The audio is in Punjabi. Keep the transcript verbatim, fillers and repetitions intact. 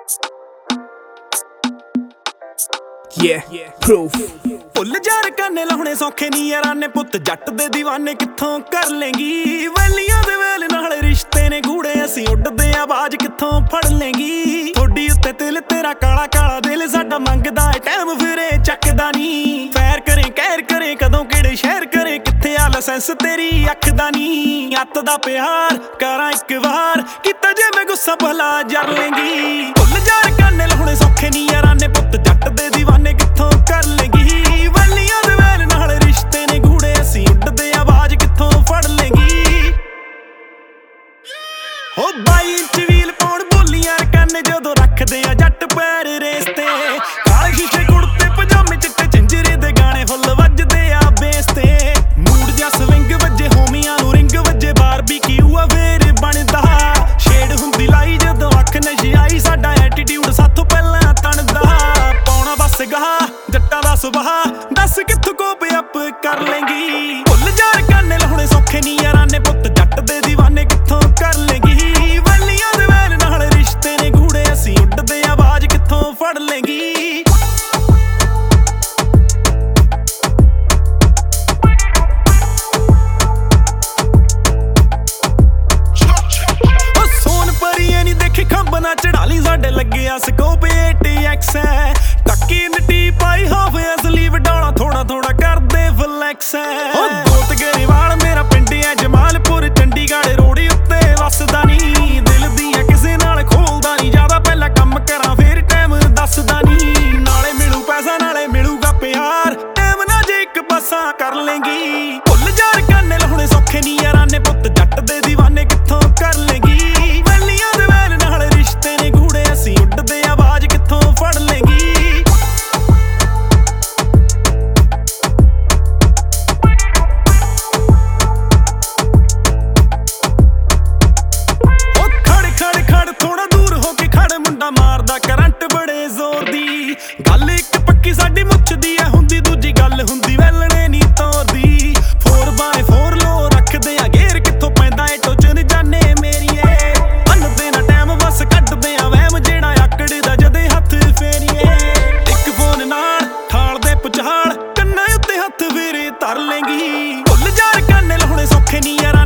Yeah, proof. ਭੁੱਲ ਜਾਰ ਕੰਨੇ ਲਾਉਣੇ ਸੌਖੇ ਨੀ ਯਾਰਾਂ ਨੇ ਪੁੱਤ ਜੱਟ ਦੇ دیਵਾਨੇ ਕਿੱਥੋਂ ਕਰ ਲੇਂਗੀ। ਵੈਲੀਆਂ ਦੇ ਵੇਲ ਨਾਲ ਰਿਸ਼ਤੇ ਨੇ ਗੂੜੇ ਅਸੀਂ ਉੱਡਦੇ ਆਵਾਜ਼ ਕਿੱਥੋਂ ਫੜ ਲੇਂਗੀ। ਥੋੜੀ ਉੱਤੇ ਤਿਲ ਤੇਰਾ ਕਾਲਾ ਕਾਲਾ ਦਿਲ ਸਾਡਾ ਮੰਗਦਾ ਏ ਟਾਈਮ ਫਿਰੇ ਚੱਕਦਾ ਨੀ। ਫੈਰ ਕਰੇ ਕਹਿਰ ਕਰੇ ਕਦੋਂ ਕਿਹੜੇ ਸ਼ਹਿਰ ਕਰੇ ਕਿੱਥੇ ਆ ਲਾਇਸੈਂਸ ਤੇਰੀ ਅੱਖ ਦਾ ਨੀ। ਅੱਤ ਦਾ ਪਿਆਰ ਕਰਾਂ ਇੱਕ ਵਾਰ ਕੀਤਾ ਜੇ ਮੈਂ ਗੁੱਸਾ ਭਲਾ ਜਰ ਲੇਂਗੀ। ਭੁੱਲ ਜਾਰ ਕੰਨੇ ਲਾਉਣੇ ਸੌਖੇ ਨੀ ਯਾਰਾਂ ਨੇ ਪੁੱਤ ਜੱਟ ਦੇ دیਵਾਨੇ ਕਿੱਥੋਂ ਕਰ ਲੇਂਗੀ। ਵੈਲੀਆਂ ਦੇ ਵੇਲ ਨਾਲ ਰਿਸ਼ਤੇ ਨੇ ਗੂੜੇ ਅਸੀਂ ਉੱਡਦੇ ਆਵਾਜ਼ ਕਿੱਥੋਂ ਫੜ ਲੇਂਗੀ। ਹੋ ਬਾਈ ਇੰਚ ਵੀਲ ਪਾਉਣ ਬੋਲੀਆਂ ਕੰਨ ਜਦੋਂ ਰੱਖਦੇ ਆ ਜੱਟ ਪੈਰ ਰੇਸ ਤੇ। ਕਾਲੇ ਸ਼ੀਸ਼ੇ ਕੁੜਤੇ ਪਜਾਮੇ ਚਿੱਟੇ ਝੰਜਰੇ ਦੇ ਗਾਣੇ ਫੁੱਲ ਵੱਜਦੇ ਆ ਬੇਸ ਤੇ। ਮੂਡ ਜਾਂ ਸਵਿੰਗ ਵੱਜੇ ਹੋਮੀਆਂ ਨੂੰ ਰਿੰਗ ਵੱਜੇ ਬਾਰਬੀਕਿਊ ਆ ਫੇਰ ਬਣਦਾ। ਸ਼ੇਡ ਹੁੰਦੀ ਲਾਈ ਜਦੋਂ ਅੱਖ ਨਸ਼ੇ ਆਈ ਸਾਡਾ ਐਟੀਟਿਊਡ ਸਾਥੋਂ ਪਹਿਲਾਂ ਤਣਦਾ। ਪਾਉਣਾ ਬਸ ਗਾਹ ਜੱਟਾਂ ਦਾ ਸੁਭਾਅ ਦੱਸ ਕਿੱਥੋਂ ਕੋਪ ਅਪ ਕਰ ਲੇਂਗੀ। ਭੁੱਲ ਜਾਰ ਕੰਨੇ ਲਾਉਣੇ ਸੌਖੇ ਨੀ ਯਾਰਾਂ ਨੇ ਪੁੱਤ ਜੱਟ ਦੇ دیਵਾਨੇ ਕਿੱਥੋਂ ਕਰ ਲੇਂਗੀ। ਵੈਲੀਆਂ ਦੇ ਵੇਲ ਨਾਲ ਰਿਸ਼ਤੇ ਨੇ ਗੂੜੇ ਅਸੀਂ ਉੱਡਦੇ ਆਵਾਜ਼ ਕਿੱਥੋਂ ਫੜ ਲੇਂਗੀ। ਉਹ ਸੋਨ ਪਰੀਏ ਨੀ ਦੇਖੀ ਖੰਭ ਨਾ ਚੜਾ ਲਈ ਸਾਡੇ ਲੱਗਿਆ ਸਕੋਪ ਏਟ ਐਕਸ ਹੈ। ਟੱਕੀ ਨਟੀ ਪਾਈ ਹੋਵੇ ਅਸਲੀ ਵਡਾਉਣਾ ਥੋੜਾ ਥੋੜਾ ਕਰਦੇ ਫਲੈਕਸ ਹੈ। ਉਹ ਦੋਤ ਗਰੇਵਾਲ ਮੇਰਾ ਪਿੰਡ ਐ ਜਮਾਲਪੁਰ ਚੰਡੀਗੜ੍ਹ ਰੋੜੀ ਉੱਤੇ ਵਸਦਾ ਨੀ। ਦਿਲ ਦੀਆਂ ਕਿਸੇ ਨਾਲ ਖੋਲਦਾ ਨੀ ਜ਼ਿਆਦਾ ਪਹਿਲਾਂ ਕੰਮ ਕਰਾਂ ਫੇਰ ਟਾਈਮ ਦੱਸਦਾ ਨੀ। ਨਾਲੇ ਮਿਲੂ ਪੈਸਾ ਨਾਲੇ ਮਿਲੂਗਾ ਪਿਆਰ ਟਾਈਮ ਨਾ ਜੇ ਇੱਕ ਪਾਸਾ ਕਰ ਲੇਂਗੀ। ਭੁੱਲ ਜਾਰ ਕੰਨੇ ਲਾਉਣੇ ਸੌਖੇ ਨੀ ਯਾਰਾਂ ਨੇ ਪੁੱਤ ਜੱਟ ਦੇ دیਵਾਨੇ ਕਿੱਥੋਂ ਕਰ ਲੇਂਗੀ। ਵੈਲੀਆਂ ਦੇ ਵੇਲ ਨਾਲ ਰਿਸ਼ਤੇ ਨੇ ਗੂੜੇ ਅਸੀਂ ਉੱਡਦੇ ਆਵਾਜ਼ ਕਿੱਥੋਂ ਫੜ ਲੇਂਗੀ। ਮਾਰਦਾ ਕਰੰਟ ਬੜੇ ਜ਼ੋਰ ਦੀ ਗੱਲ ਇੱਕ ਪੱਕੀ ਸਾਡੀ ਮੁੱਛਦੀ ਐ ਹੁੰਦੀ ਦੂਜੀ ਗੱਲ ਹੁੰਦੀ ਵੈਲਣੇ ਨੀ ਤੋਰਦੀ। ਫੋਰ ਬਾਏ ਫੋਰ ਲੋ ਰੱਖਦੇ ਆ ਗੇਰ ਕਿੱਥੋਂ ਪੈਂਦਾ ਏ ਟੋਚਨ ਜਾਨੇ ਮੇਰੀਏ। ਅੰਨਦੇ ਨਾ ਟਾਈਮ ਬਸ ਕੱਢਦੇ ਆ ਵਹਿਮ ਜਿਹੜਾ ਆਕੜਦਾ ਜਦੇ ਹੱਥ ਫੇਰੀਏ। ਇੱਕ ਫੋਨ ਨਾਲ ਠਾਲ ਦੇ ਪੁਚਾਲ ਕੰਨਾਂ ਉੱਤੇ ਹੱਥ ਫੇਰੇ ਧਰ ਲੇਂਗੀ। ਭੁੱਲ ਜਾਰ ਕੰਨੇ ਲਾਉਣੇ ਸੌਖੇ ਨੀ ਯਾਰਾਂ